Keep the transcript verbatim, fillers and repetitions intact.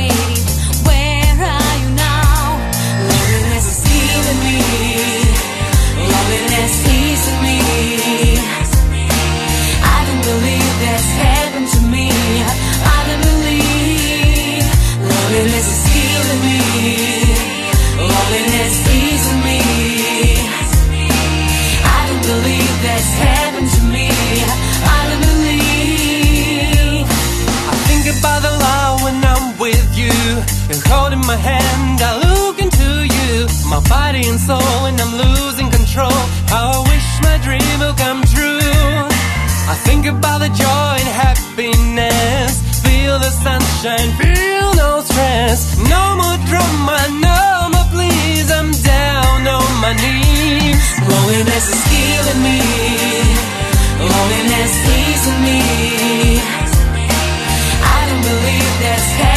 waited. Where are you now? Loneliness is killing me. Loneliness is in me. I don't believe that's happened to me. I don't believe. Loneliness is killing me. Loneliness is in me. I don't believe that's happened to me. I don't believe. I think about the love when I'm with you. You're holding my hand, I look into you. My body and soul, and I'm losing control. How I wish my dream will come true. I think about the joy and happiness. Feel the sunshine, feel no stress. No more drama, no more please. I'm down on my knees. Loneliness is killing me. Loneliness is in me. I don't believe that's happening.